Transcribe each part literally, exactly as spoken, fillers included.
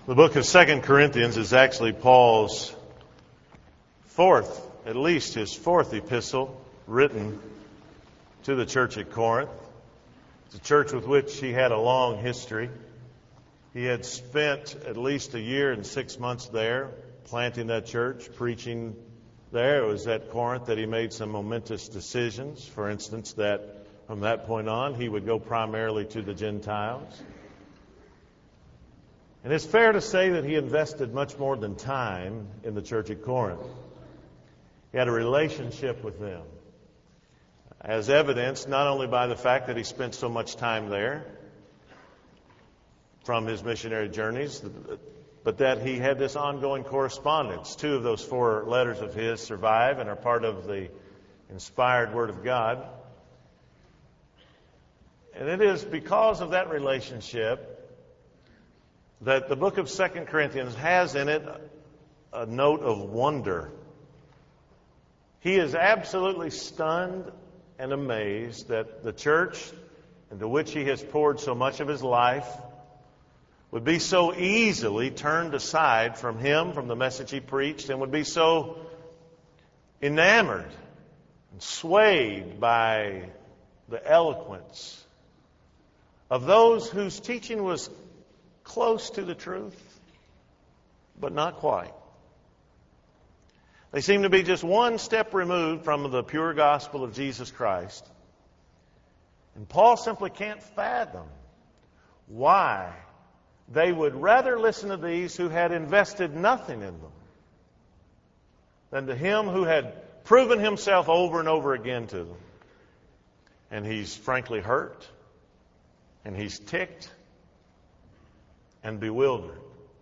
The book of Second Corinthians is actually Paul's fourth, at least his fourth epistle written to the church at Corinth. It's a church with which he had a long history. He had spent at least a year and six months there, planting that church, preaching there. It was at Corinth that he made some momentous decisions. For instance, that from that point on, he would go primarily to the Gentiles. And it's fair to say that he invested much more than time in the church at Corinth. He had a relationship with them, as evidenced not only by the fact that he spent so much time there from his missionary journeys, but that he had this ongoing correspondence. Two of those four letters of his survive and are part of the inspired Word of God. And it is because of that relationship that the book of Second Corinthians has in it a note of wonder. He is absolutely stunned and amazed that the church into which he has poured so much of his life would be so easily turned aside from him, from the message he preached, and would be so enamored and swayed by the eloquence of those whose teaching was close to the truth, but not quite. They seem to be just one step removed from the pure gospel of Jesus Christ. And Paul simply can't fathom why they would rather listen to these who had invested nothing in them than to him who had proven himself over and over again to them. And he's frankly hurt, and he's ticked and bewildered.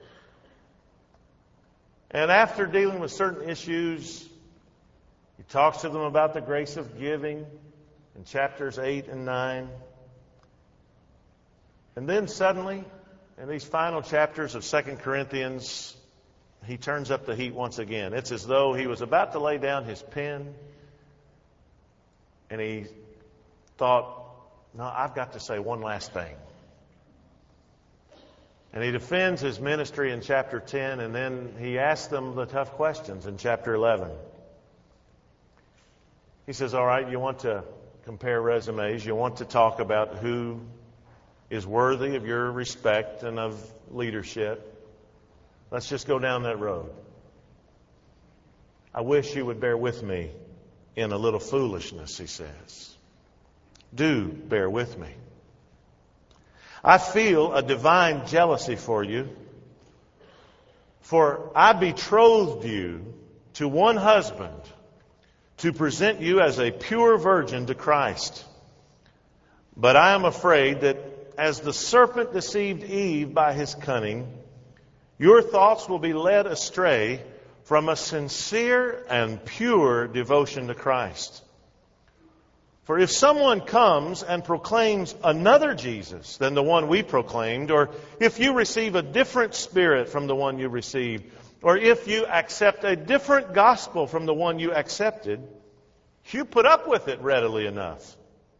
And after dealing with certain issues, he talks to them about the grace of giving in chapters eight and nine. And then suddenly, in these final chapters of Second Corinthians, he turns up the heat once again. It's as though he was about to lay down his pen, and he thought, no, I've got to say one last thing. And he defends his ministry in chapter ten, and then he asks them the tough questions in chapter eleven. He says, all right, you want to compare resumes. You want to talk about who is worthy of your respect and of leadership. Let's just go down that road. I wish you would bear with me in a little foolishness, he says. Do bear with me. I feel a divine jealousy for you, for I betrothed you to one husband to present you as a pure virgin to Christ. But I am afraid that as the serpent deceived Eve by his cunning, your thoughts will be led astray from a sincere and pure devotion to Christ. For if someone comes and proclaims another Jesus than the one we proclaimed, or if you receive a different spirit from the one you received, or if you accept a different gospel from the one you accepted, you put up with it readily enough.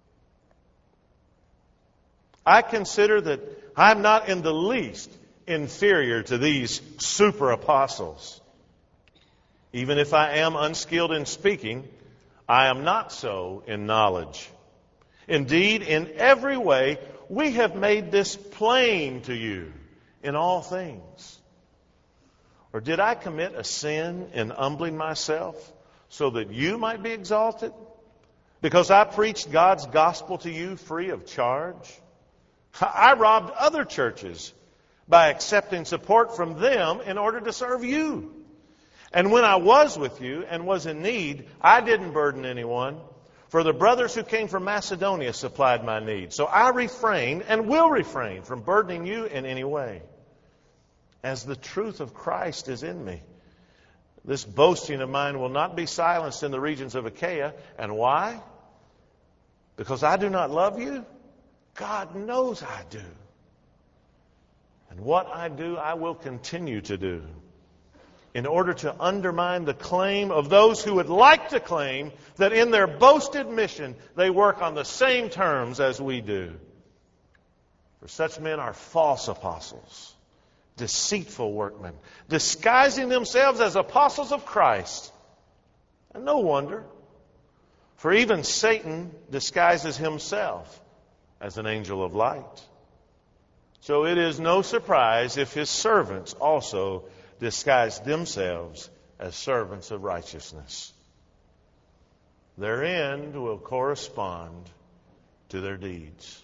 I consider that I'm not in the least inferior to these super apostles. Even if I am unskilled in speaking, I am not so in knowledge. Indeed, in every way, we have made this plain to you in all things. Or did I commit a sin in humbling myself so that you might be exalted? Because I preached God's gospel to you free of charge? I robbed other churches by accepting support from them in order to serve you. And when I was with you and was in need, I didn't burden anyone, for the brothers who came from Macedonia supplied my need. So I refrained and will refrain from burdening you in any way, as the truth of Christ is in me. This boasting of mine will not be silenced in the regions of Achaia. And why? Because I do not love you? God knows I do. And what I do, I will continue to do, in order to undermine the claim of those who would like to claim that in their boasted mission they work on the same terms as we do. For such men are false apostles, deceitful workmen, disguising themselves as apostles of Christ. And no wonder, for even Satan disguises himself as an angel of light. So it is no surprise if his servants also disguise themselves as servants of righteousness. Their end will correspond to their deeds.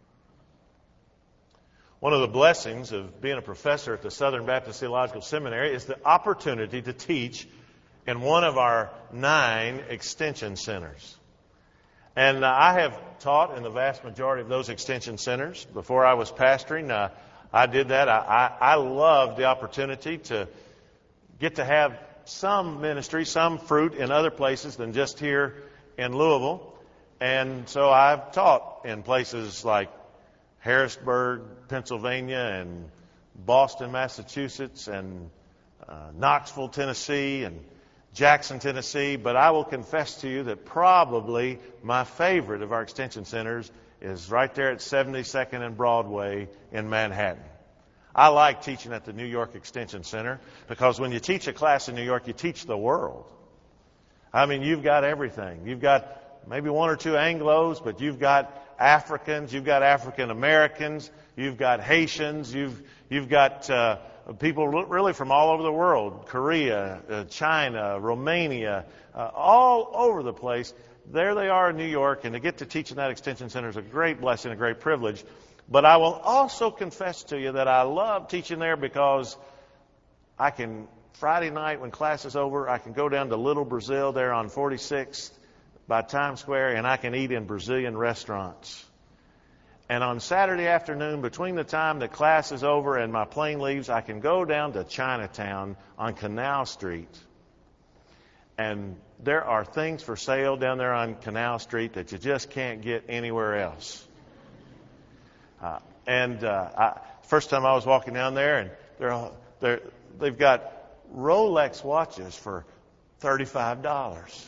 One of the blessings of being a professor at the Southern Baptist Theological Seminary is the opportunity to teach in one of our nine extension centers. And uh, I have taught in the vast majority of those extension centers. Before I was pastoring, uh, I did that. I, I, I loved the opportunity to get to have some ministry, some fruit in other places than just here in Louisville. And so I've taught in places like Harrisburg, Pennsylvania, and Boston, Massachusetts, and uh, Knoxville, Tennessee, and Jackson, Tennessee. But I will confess to you that probably my favorite of our extension centers is right there at seventy-second and Broadway in Manhattan. I like teaching at the New York Extension Center because when you teach a class in New York, you teach the world. I mean, you've got everything. You've got maybe one or two Anglos, but you've got Africans, you've got African Americans, you've got Haitians, you've you've got uh, people really from all over the world, Korea, uh, China, Romania, uh, all over the place. There they are in New York, and to get to teach in that extension center is a great blessing, a great privilege. But I will also confess to you that I love teaching there because I can, Friday night when class is over, I can go down to Little Brazil there on forty-sixth by Times Square, and I can eat in Brazilian restaurants. And on Saturday afternoon, between the time that class is over and my plane leaves, I can go down to Chinatown on Canal Street. And there are things for sale down there on Canal Street that you just can't get anywhere else. Uh, and uh, I, first time I was walking down there, and they're, they're, they've got Rolex watches for thirty-five dollars.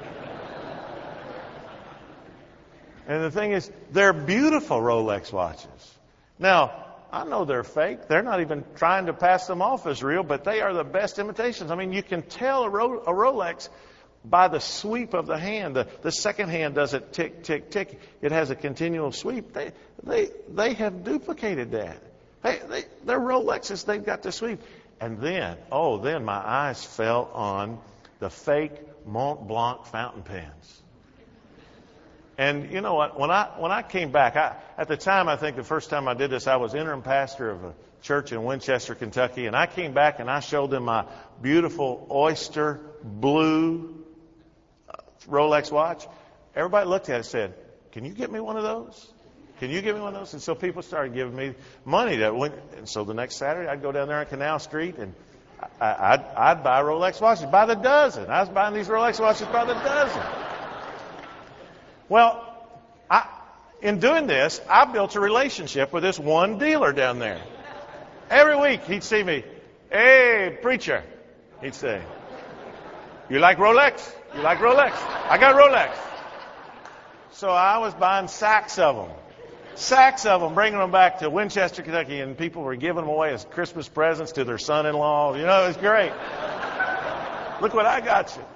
And the thing is, they're beautiful Rolex watches. Now, I know they're fake. They're not even trying to pass them off as real, but they are the best imitations. I mean, you can tell a, Ro- a Rolex by the sweep of the hand. The, the second hand does it tick, tick, tick. It has a continual sweep. They they they have duplicated that. They, they, they're Rolexes. They've got the sweep. And then, oh, then my eyes fell on the fake Mont Blanc fountain pens. And you know what? When I when I came back, I, at the time, I think the first time I did this, I was interim pastor of a church in Winchester, Kentucky, and I came back and I showed them my beautiful oyster blue Rolex watch. Everybody looked at it and said, "Can you get me one of those? Can you give me one of those?" And so people started giving me money. That went, and so the next Saturday, I'd go down there on Canal Street and I, I'd, I'd buy Rolex watches by the dozen. I was buying these Rolex watches by the dozen. Well, I, in doing this, I built a relationship with this one dealer down there. Every week he'd see me, "Hey, preacher," he'd say, "You like Rolex? You like Rolex? I got Rolex." So I was buying sacks of them. Sacks of them, bringing them back to Winchester, Kentucky, and people were giving them away as Christmas presents to their son-in-law. You know, it was great. Look what I got you.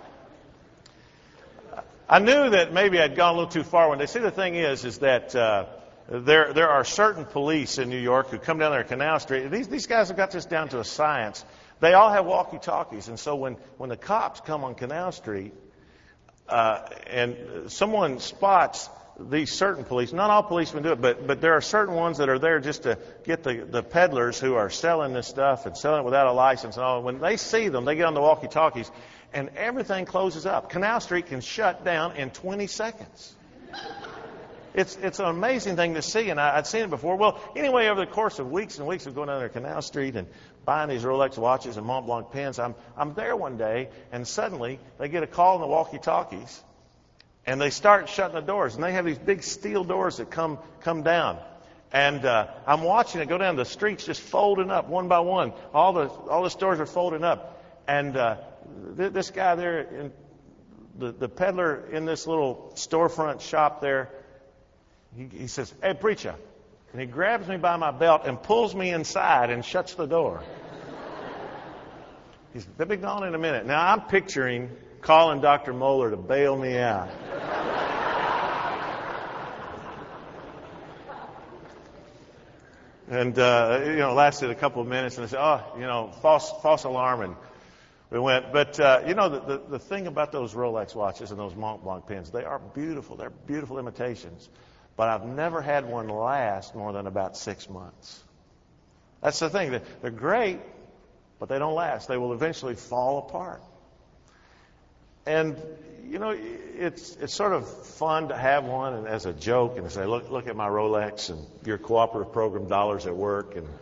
I knew that maybe I'd gone a little too far one day. See, the thing is, is that uh, there there are certain police in New York who come down there at Canal Street. These these guys have got this down to a science. They all have walkie-talkies, and so when when the cops come on Canal Street, uh, and someone spots these certain police, not all policemen do it, but but there are certain ones that are there just to get the the peddlers who are selling this stuff and selling it without a license and all. When they see them, they get on the walkie-talkies. And everything closes up. Canal Street can shut down in twenty seconds. It's it's an amazing thing to see, and I, I'd seen it before. Well, anyway, over the course of weeks and weeks of going down there to Canal Street and buying these Rolex watches and Mont Blanc pens, I'm I'm there one day, and suddenly they get a call on the walkie-talkies, and they start shutting the doors, and they have these big steel doors that come come down. And uh, I'm watching it go down the streets, just folding up one by one. All the all the stores are folding up, and uh, this guy there, in the, the peddler in this little storefront shop there, he, he says, "Hey, preacher, And he grabs me by my belt and pulls me inside and shuts the door. He's, they'll be gone in a minute. Now, I'm picturing calling Doctor Moeller to bail me out. And, uh, you know, it lasted a couple of minutes, and I said, oh, you know, false false alarm, and we went. But, uh, you know, the, the, the thing about those Rolex watches and those Mont Blanc pens, they are beautiful. They're beautiful imitations. But I've never had one last more than about six months. That's the thing. They're great, but they don't last. They will eventually fall apart. And, you know, it's it's sort of fun to have one and as a joke and to say, look, look at my Rolex and your cooperative program dollars at work. And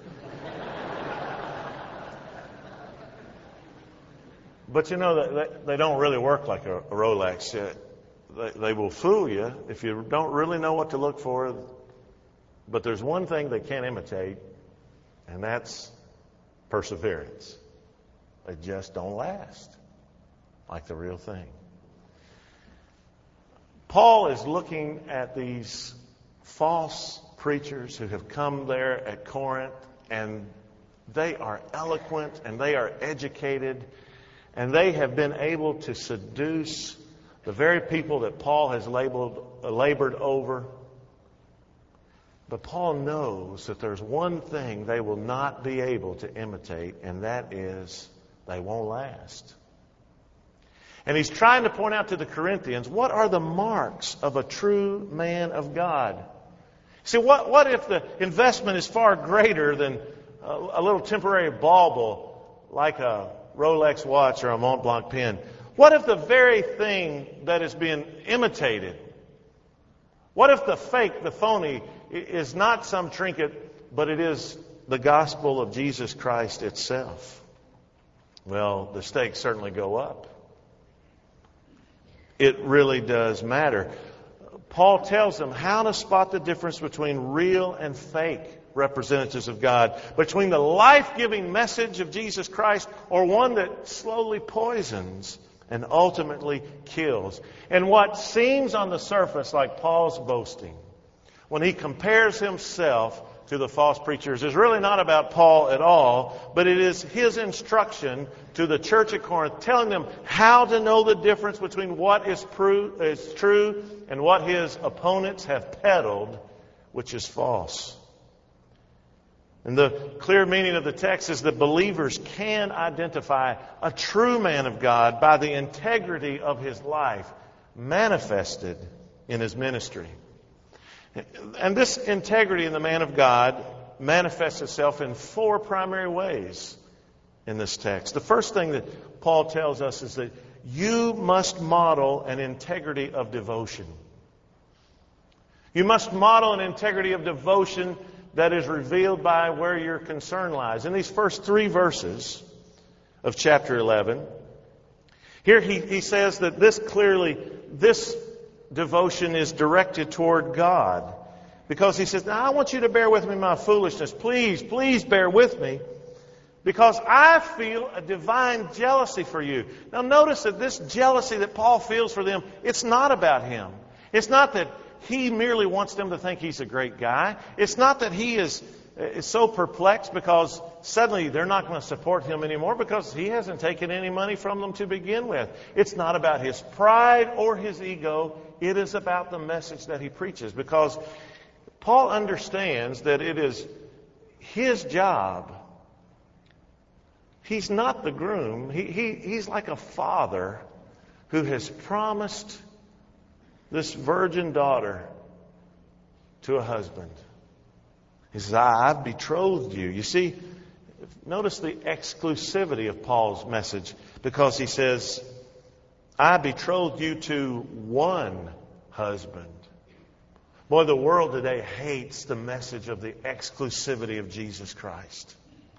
But, you know, they, they don't really work like a, a Rolex. They, they will fool you if you don't really know what to look for. But there's one thing they can't imitate, and that's perseverance. They just don't last like the real thing. Paul is looking at these false preachers who have come there at Corinth, and they are eloquent and they are educated, and they have been able to seduce the very people that Paul has labeled, uh, labored over. But Paul knows that there's one thing they will not be able to imitate, and that is they won't last. And he's trying to point out to the Corinthians, what are the marks of a true man of God? See, what, what if the investment is far greater than a, a little temporary bauble like a Rolex watch or a Mont Blanc pen? What if the very thing that is being imitated, what if the fake, the phony, is not some trinket, but it is the gospel of Jesus Christ itself? Well, the stakes certainly go up. It really does matter. Paul tells them how to spot the difference between real and fake representatives of God, between the life-giving message of Jesus Christ or one that slowly poisons and ultimately kills. And what seems on the surface like Paul's boasting, when he compares himself to the false preachers, is really not about Paul at all, but it is his instruction to the church at Corinth, telling them how to know the difference between what is, pru- is true and what his opponents have peddled, which is false. And the clear meaning of the text is that believers can identify a true man of God by the integrity of his life manifested in his ministry. And this integrity in the man of God manifests itself in four primary ways in this text. The first thing that Paul tells us is that you must model an integrity of devotion. You must model an integrity of devotion that is revealed by where your concern lies. In these first three verses of chapter eleven, here he, he says that this clearly, this devotion is directed toward God. Because he says, now I want you to bear with me in my foolishness. Please, please bear with me. Because I feel a divine jealousy for you. Now notice that this jealousy that Paul feels for them, it's not about him. It's not that he merely wants them to think he's a great guy. It's not that he is, is so perplexed because suddenly they're not going to support him anymore because he hasn't taken any money from them to begin with. It's not about his pride or his ego. It is about the message that he preaches, because Paul understands that it is his job. He's not the groom. He, he, he's like a father who has promised this virgin daughter to a husband. He says, I, I've betrothed you. You see, notice the exclusivity of Paul's message, because he says, I betrothed you to one husband. Boy, the world today hates the message of the exclusivity of Jesus Christ.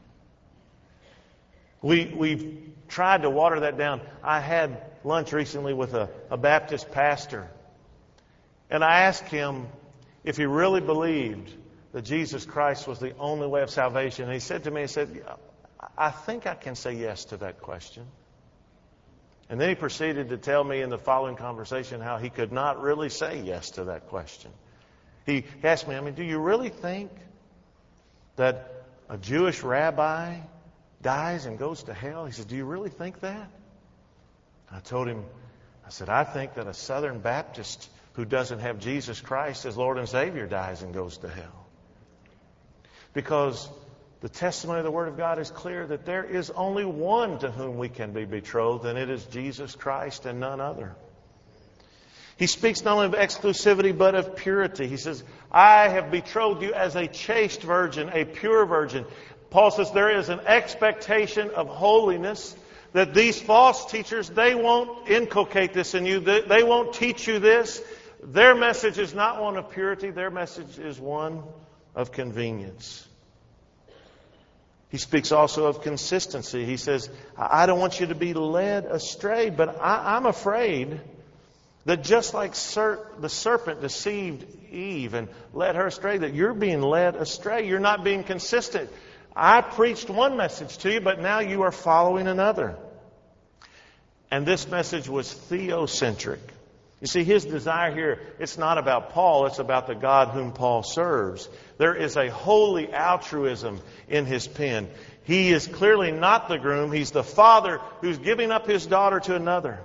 We, we've tried to water that down. I had lunch recently with a, a Baptist pastor, and I asked him if he really believed that Jesus Christ was the only way of salvation. And he said to me, he said, I think I can say yes to that question. And then he proceeded to tell me in the following conversation how he could not really say yes to that question. He asked me, I mean, do you really think that a Jewish rabbi dies and goes to hell? He said, do you really think that? I told him, I said, I think that a Southern Baptist who doesn't have Jesus Christ as Lord and Savior dies and goes to hell. Because the testimony of the Word of God is clear that there is only one to whom we can be betrothed, and it is Jesus Christ and none other. He speaks not only of exclusivity, but of purity. He says, I have betrothed you as a chaste virgin, a pure virgin. Paul says there is an expectation of holiness, that these false teachers, they won't inculcate this in you. They, they won't teach you this. Their message is not one of purity. Their message is one of convenience. He speaks also of consistency. He says, I don't want you to be led astray, but I, I'm afraid that just like ser- the serpent deceived Eve and led her astray, that you're being led astray. You're not being consistent. I preached one message to you, but now you are following another. And this message was theocentric. You see, his desire here, it's not about Paul, it's about the God whom Paul serves. There is a holy altruism in his pen. He is clearly not the groom, he's the father who's giving up his daughter to another.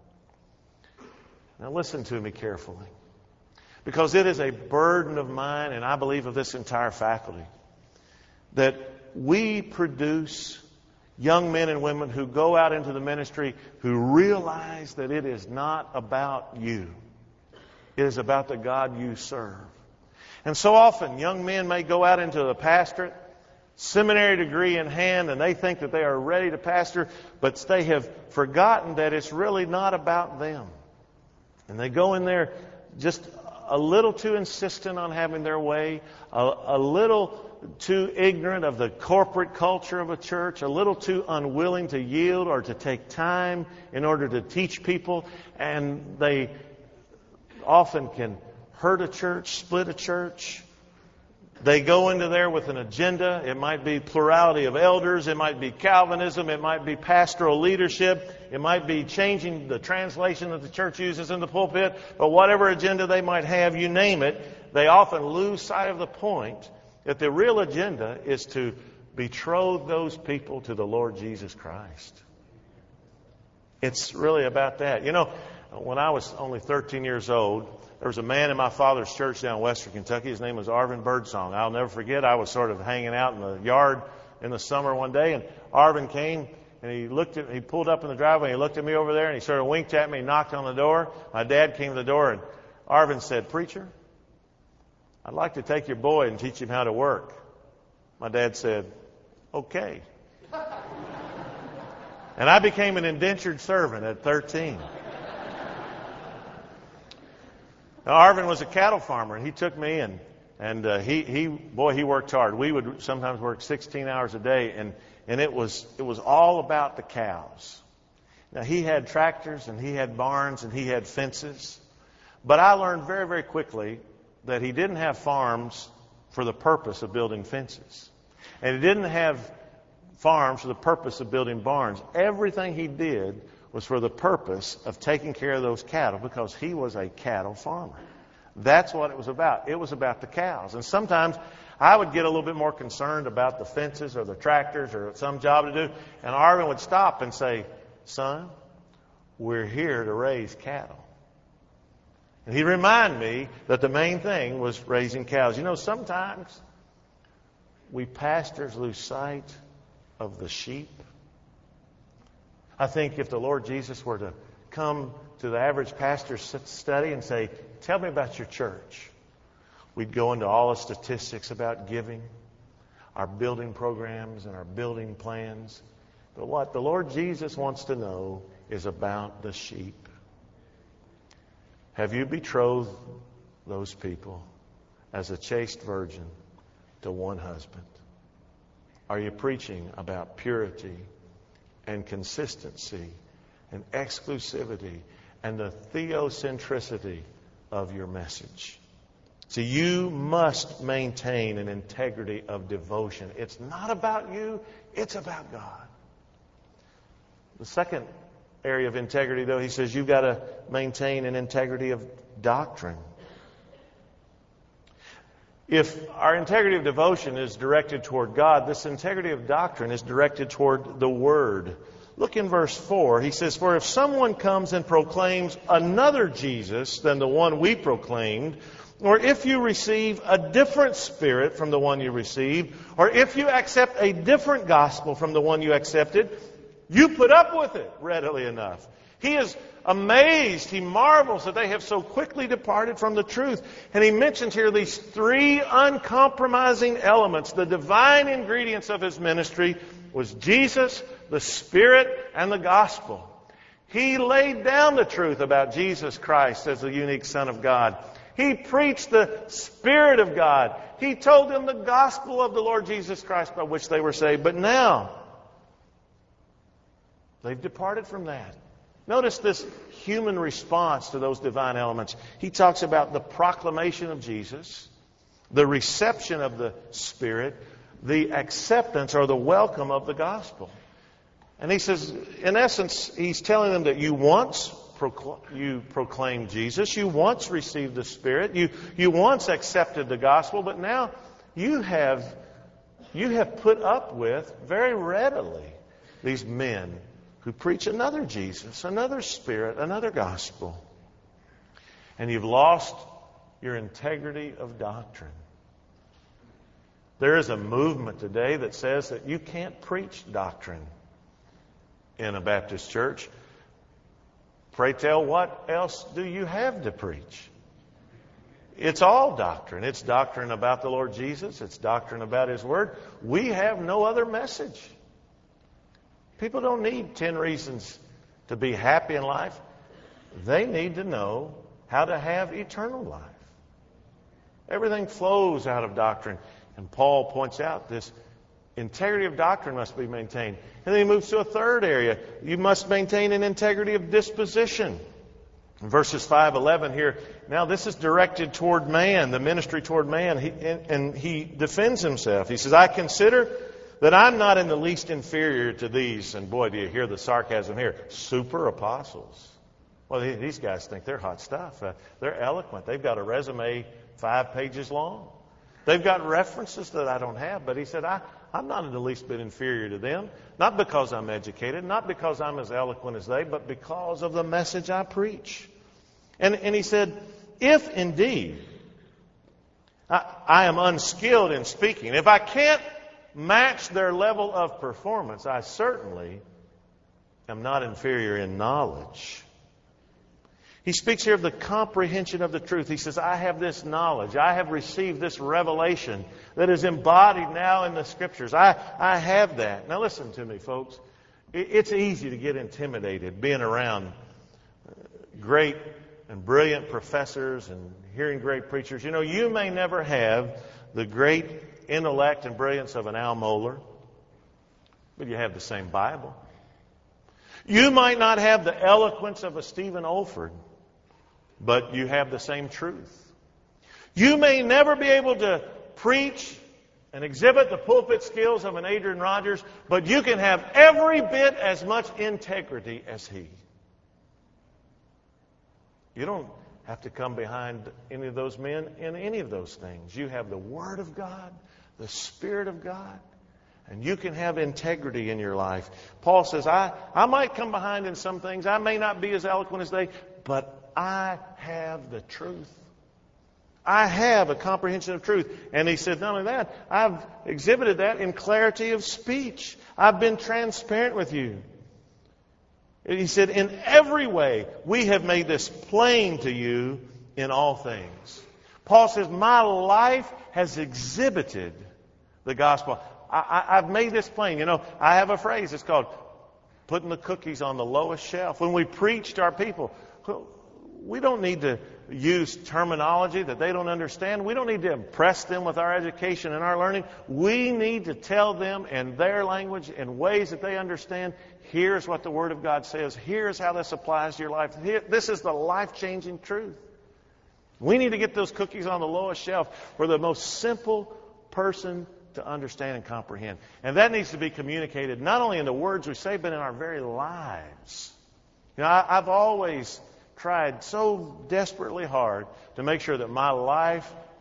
Now listen to me carefully, because it is a burden of mine, and I believe of this entire faculty, that we produce young men and women who go out into the ministry who realize that it is not about you. It is about the God you serve. And so often, young men may go out into the pastorate, seminary degree in hand, and they think that they are ready to pastor, but they have forgotten that it's really not about them. And they go in there just a little too insistent on having their way, a, a little too ignorant of the corporate culture of a church, a little too unwilling to yield or to take time in order to teach people, and they often can hurt a church, split a church. They go into there with an agenda. It might be plurality of elders. It might be Calvinism. It might be pastoral leadership. It might be changing the translation that the church uses in the pulpit. But whatever agenda they might have, you name it, they often lose sight of the point that the real agenda is to betroth those people to the Lord Jesus Christ. It's really about that. You know, when I was only thirteen years old, there was a man in my father's church down in Western Kentucky. His name was Arvin Birdsong. I'll never forget, I was sort of hanging out in the yard in the summer one day, and Arvin came, and he looked at, he pulled up in the driveway, and he looked at me over there, and he sort of winked at me, knocked on the door. My dad came to the door, and Arvin said, "Preacher, I'd like to take your boy and teach him how to work." My dad said, "Okay." And I became an indentured servant at thirteen. Now, Arvin was a cattle farmer, and he took me, and and uh, he he boy he worked hard. We would sometimes work sixteen hours a day, and and it was it was all about the cows. Now, he had tractors, and he had barns, and he had fences, but I learned very very quickly that he didn't have farms for the purpose of building fences, and he didn't have farms for the purpose of building barns. Everything he did was for the purpose of taking care of those cattle, because he was a cattle farmer. That's what it was about. It was about the cows. And sometimes I would get a little bit more concerned about the fences or the tractors or some job to do, and Arvin would stop and say, "Son, we're here to raise cattle." And he'd remind me that the main thing was raising cows. You know, sometimes we pastors lose sight of the sheep. I think if the Lord Jesus were to come to the average pastor's study and say, "Tell me about your church," we'd go into all the statistics about giving, our building programs and our building plans. But what the Lord Jesus wants to know is about the sheep. Have you betrothed those people as a chaste virgin to one husband? Are you preaching about purity and consistency and exclusivity and the theocentricity of your message? See, you must maintain an integrity of devotion. It's not about you, it's about God. The second area of integrity, though, he says you've got to maintain an integrity of doctrine. If our integrity of devotion is directed toward God, this integrity of doctrine is directed toward the Word. Look in verse four. He says, "For if someone comes and proclaims another Jesus than the one we proclaimed, or if you receive a different spirit from the one you received, or if you accept a different gospel from the one you accepted, you put up with it readily enough." He is amazed. He marvels that they have so quickly departed from the truth. And he mentions here these three uncompromising elements. The divine ingredients of his ministry was Jesus, the Spirit, and the gospel. He laid down the truth about Jesus Christ as the unique Son of God. He preached the Spirit of God. He told them the gospel of the Lord Jesus Christ by which they were saved. But now, they've departed from that. Notice this human response to those divine elements. He talks about the proclamation of Jesus, the reception of the Spirit, the acceptance or the welcome of the gospel. And he says, in essence, he's telling them that you once procl- you proclaimed Jesus, you once received the Spirit, you, you once accepted the gospel, but now you have, you have put up with very readily these men who preach another Jesus, another Spirit, another gospel. And you've lost your integrity of doctrine. There is a movement today that says that you can't preach doctrine in a Baptist church. Pray tell, what else do you have to preach? It's all doctrine. It's doctrine about the Lord Jesus. It's doctrine about His Word. We have no other message. People don't need ten reasons to be happy in life. They need to know how to have eternal life. Everything flows out of doctrine. And Paul points out this integrity of doctrine must be maintained. And then he moves to a third area. You must maintain an integrity of disposition. In verses five, eleven here, now this is directed toward man, the ministry toward man. He, and, and he defends himself. He says, "I consider that I'm not in the least inferior to these," and boy, do you hear the sarcasm here, "super apostles." Well, these guys think they're hot stuff. Uh, they're eloquent. They've got a resume five pages long. They've got references that I don't have. But he said, I, I'm not in the least bit inferior to them. Not because I'm educated, not because I'm as eloquent as they, but because of the message I preach. And, and he said, if indeed I, I am unskilled in speaking, if I can't match their level of performance, I certainly am not inferior in knowledge. He speaks here of the comprehension of the truth. He says, I have this knowledge. I have received this revelation that is embodied now in the Scriptures. I, I have that. Now listen to me, folks. It's easy to get intimidated being around great and brilliant professors and hearing great preachers. You know, you may never have the great intellect and brilliance of an Al Mohler, but you have the same Bible. You might not have the eloquence of a Stephen Olford, but you have the same truth. You may never be able to preach and exhibit the pulpit skills of an Adrian Rogers, but you can have every bit as much integrity as he. You don't have to come behind any of those men in any of those things. You have the Word of God, the Spirit of God, and you can have integrity in your life. Paul says, I, I might come behind in some things. I may not be as eloquent as they, but I have the truth. I have a comprehension of truth. And he said, not only that, I've exhibited that in clarity of speech. I've been transparent with you. He said, in every way, we have made this plain to you in all things. Paul says, my life has exhibited the gospel. I, I, I've made this plain. You know, I have a phrase. It's called putting the cookies on the lowest shelf. When we preach to our people, we don't need to use terminology that they don't understand. We don't need to impress them with our education and our learning. We need to tell them in their language, in ways that they understand, here's what the Word of God says. Here's how this applies to your life. Here, this is the life-changing truth. We need to get those cookies on the lowest shelf for the most simple person to understand and comprehend. And that needs to be communicated not only in the words we say, but in our very lives. You know, I, I've always tried so desperately hard to make sure that my life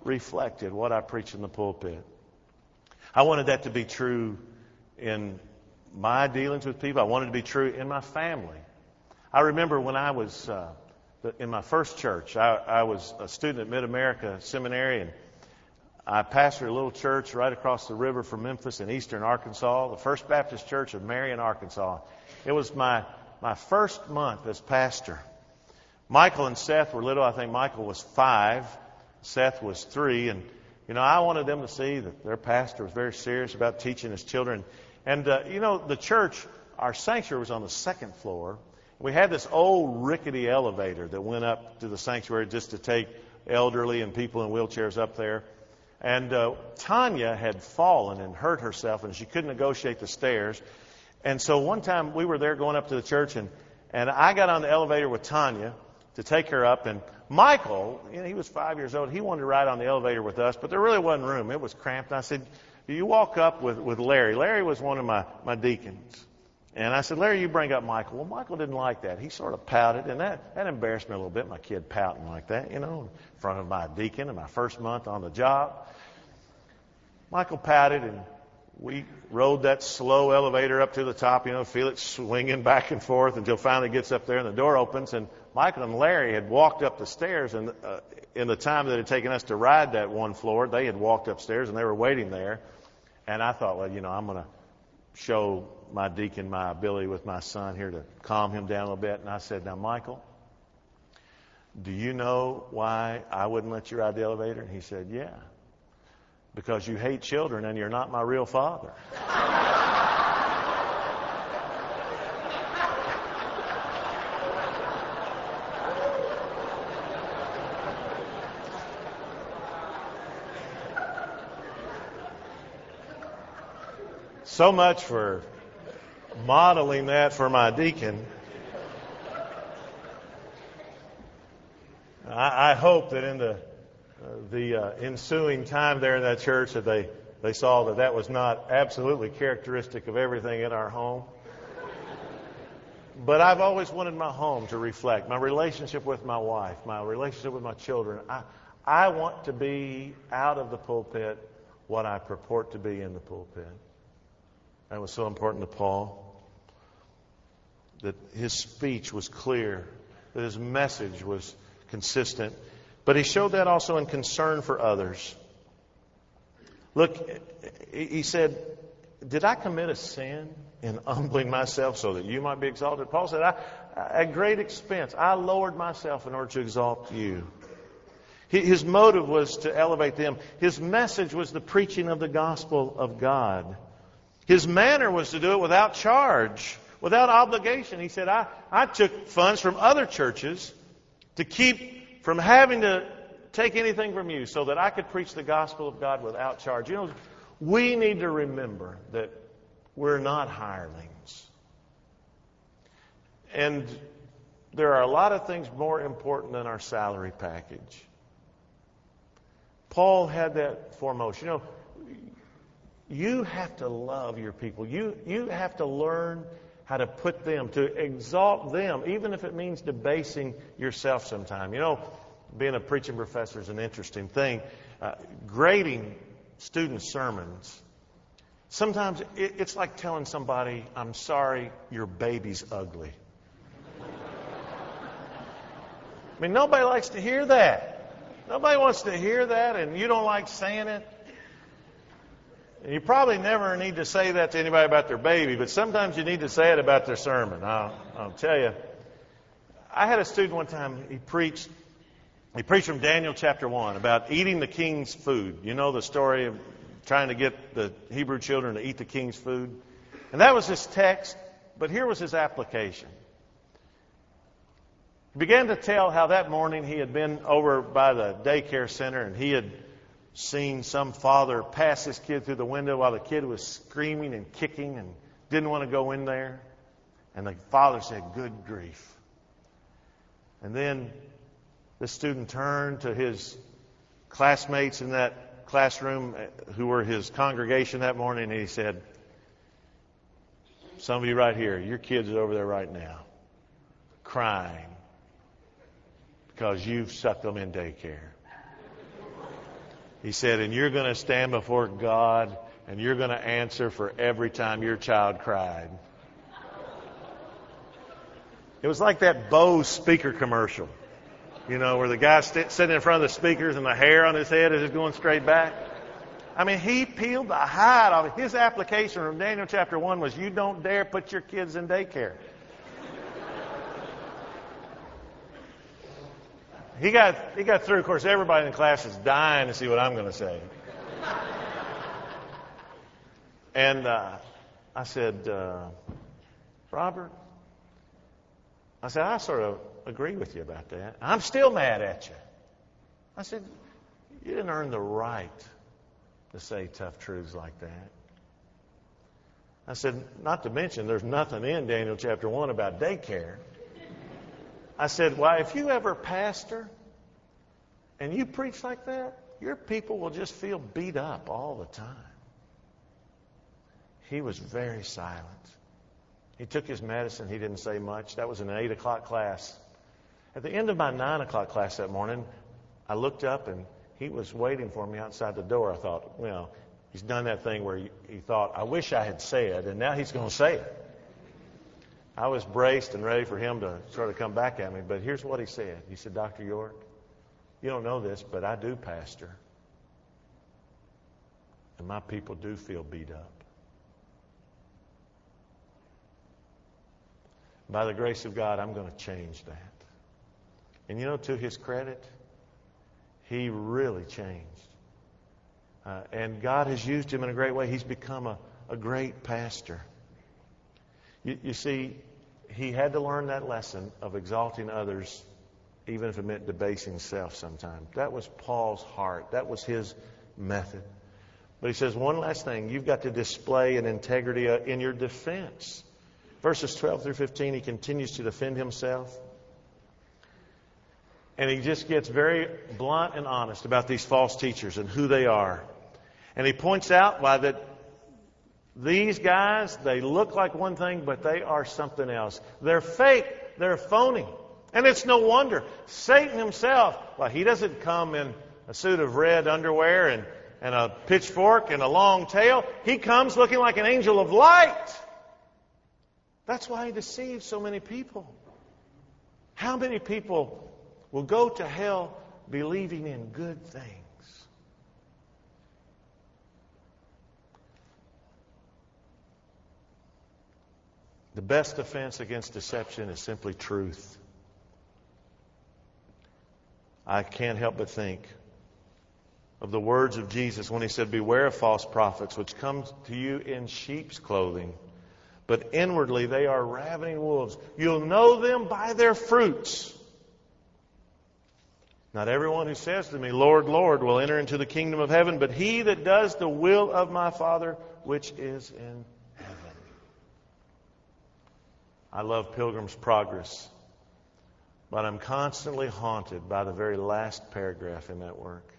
reflected what I preach in the pulpit. I wanted that to be true in my dealings with people. I wanted it to be true in my family. I remember when I was uh, in my first church, I, I was a student at Mid-America Seminary, and I pastored a little church right across the river from Memphis in eastern Arkansas, the First Baptist Church of Marion, Arkansas. It was my, my first month as pastor. Michael and Seth were little. I think Michael was five. Seth was three. And, you know, I wanted them to see that their pastor was very serious about teaching his children. And, uh, you know, the church, our sanctuary was on the second floor. We had this old rickety elevator that went up to the sanctuary just to take elderly and people in wheelchairs up there. And uh, Tanya had fallen and hurt herself, and she couldn't negotiate the stairs. And so one time we were there going up to the church, and, and I got on the elevator with Tanya to take her up. And Michael, you know, he was five years old. He wanted to ride on the elevator with us, but there really wasn't room. It was cramped. And I said, you walk up with, with Larry. Larry was one of my, my deacons. And I said, Larry, you bring up Michael. Well, Michael didn't like that. He sort of pouted, and that, that embarrassed me a little bit, my kid pouting like that, you know, in front of my deacon in my first month on the job. Michael pouted, and we rode that slow elevator up to the top, you know, feel it swinging back and forth until finally it gets up there and the door opens. And Michael and Larry had walked up the stairs, and uh, in the time that it had taken us to ride that one floor, they had walked upstairs and they were waiting there. And I thought, well, you know, I'm going to show my deacon my ability with my son here to calm him down a little bit. And I said, now, Michael, do you know why I wouldn't let you ride the elevator? And he said, yeah, because you hate children and you're not my real father. So much for modeling that for my deacon. I, I hope that in the uh, the uh, ensuing time there in that church that they, they saw that that was not absolutely characteristic of everything in our home. But I've always wanted my home to reflect my relationship with my wife, my relationship with my children. I, I want to be out of the pulpit what I purport to be in the pulpit. That was so important to Paul, that his speech was clear, that his message was consistent. But he showed that also in concern for others. Look, he said, did I commit a sin in humbling myself so that you might be exalted? Paul said, I, at great expense, I lowered myself in order to exalt you. His motive was to elevate them. His message was the preaching of the gospel of God. His manner was to do it without charge, without obligation. He said, I, I took funds from other churches to keep from having to take anything from you so that I could preach the gospel of God without charge. You know, we need to remember that we're not hirelings. And there are a lot of things more important than our salary package. Paul had that foremost. You know, you have to love your people. You, you have to learn how to put them, to exalt them, even if it means debasing yourself sometime. You know, being a preaching professor is an interesting thing. Uh, grading students' sermons, sometimes it, it's like telling somebody, I'm sorry, your baby's ugly. I mean, nobody likes to hear that. Nobody wants to hear that, and you don't like saying it. And you probably never need to say that to anybody about their baby, but sometimes you need to say it about their sermon. I'll, I'll tell you. I had a student one time, he preached, he preached from Daniel chapter one about eating the king's food. You know the story of trying to get the Hebrew children to eat the king's food? And that was his text, but here was his application. He began to tell how that morning he had been over by the daycare center and he had seen some father pass his kid through the window while the kid was screaming and kicking and didn't want to go in there. And the father said, good grief. And then the student turned to his classmates in that classroom who were his congregation that morning, and he said, some of you right here, your kids are over there right now crying because you've sucked them in daycare. He said, and you're going to stand before God and you're going to answer for every time your child cried. It was like that Bose speaker commercial, you know, where the guy's st- sitting in front of the speakers and the hair on his head is just going straight back. I mean, he peeled the hide off. His application from Daniel chapter one was, you don't dare put your kids in daycare. He got he got through. Of course, everybody in the class is dying to see what I'm going to say. And uh, I said, uh, Robert, I said, I sort of agree with you about that. I'm still mad at you. I said, you didn't earn the right to say tough truths like that. I said, not to mention, there's nothing in Daniel chapter one about daycare. I said, well, if you ever pastor and you preach like that, your people will just feel beat up all the time. He was very silent. He took his medicine. He didn't say much. That was an eight o'clock class. At the end of my nine o'clock class that morning, I looked up and he was waiting for me outside the door. I thought, well, he's done that thing where he, he thought, I wish I had said, and now he's going to say it. I was braced and ready for him to sort of come back at me, but here's what he said. He said, Doctor York, you don't know this, but I do pastor. And my people do feel beat up. By the grace of God, I'm going to change that. And you know, to his credit, he really changed. Uh, and God has used him in a great way. He's become a, a great pastor. You, you see, he had to learn that lesson of exalting others, even if it meant debasing self sometimes. That was Paul's heart. That was his method. But he says one last thing. You've got to display an integrity in your defense. Verses twelve through fifteen, he continues to defend himself. And he just gets very blunt and honest about these false teachers and who they are. And he points out why that these guys, they look like one thing, but they are something else. They're fake. They're phony. And it's no wonder. Satan himself, well, he doesn't come in a suit of red underwear and, and a pitchfork and a long tail. He comes looking like an angel of light. That's why he deceives so many people. How many people will go to hell believing in good things? The best defense against deception is simply truth. I can't help but think of the words of Jesus when he said, beware of false prophets, which come to you in sheep's clothing, but inwardly they are ravening wolves. You'll know them by their fruits. Not everyone who says to me, Lord, Lord, will enter into the kingdom of heaven, but he that does the will of my Father which is in heaven. I love Pilgrim's Progress, but I'm constantly haunted by the very last paragraph in that work,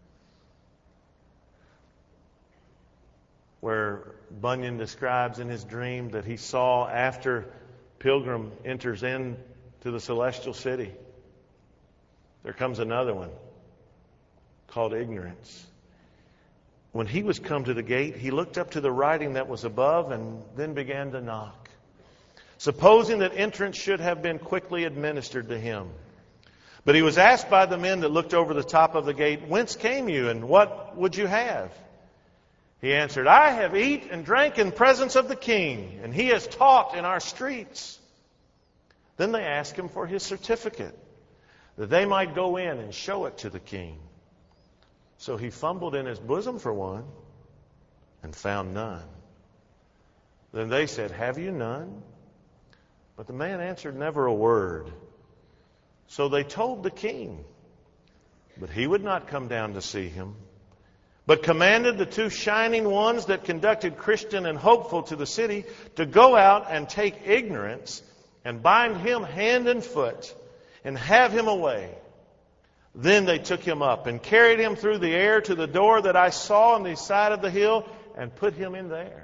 where Bunyan describes in his dream that he saw after Pilgrim enters into the celestial city, there comes another one called ignorance. When he was come to the gate, he looked up to the writing that was above and then began to knock, supposing that entrance should have been quickly administered to him. But he was asked by the men that looked over the top of the gate, whence came you and what would you have? He answered, I have eat and drank in presence of the king, and he has taught in our streets. Then they asked him for his certificate, that they might go in and show it to the king. So he fumbled in his bosom for one and found none. Then they said, have you none? But the man answered never a word. So they told the king, but he would not come down to see him, but commanded the two shining ones that conducted Christian and Hopeful to the city to go out and take ignorance and bind him hand and foot and have him away. Then they took him up and carried him through the air to the door that I saw on the side of the hill and put him in there.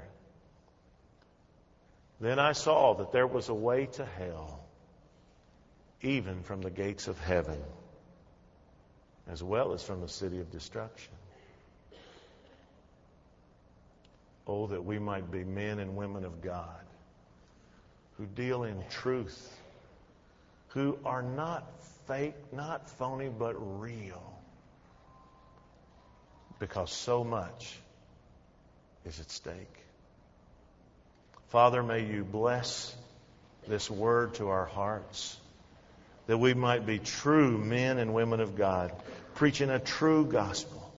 Then I saw that there was a way to hell, even from the gates of heaven, as well as from the city of destruction. Oh, that we might be men and women of God who deal in truth, who are not fake, not phony, but real. Because so much is at stake. Father, may you bless this word to our hearts, that we might be true men and women of God, preaching a true gospel,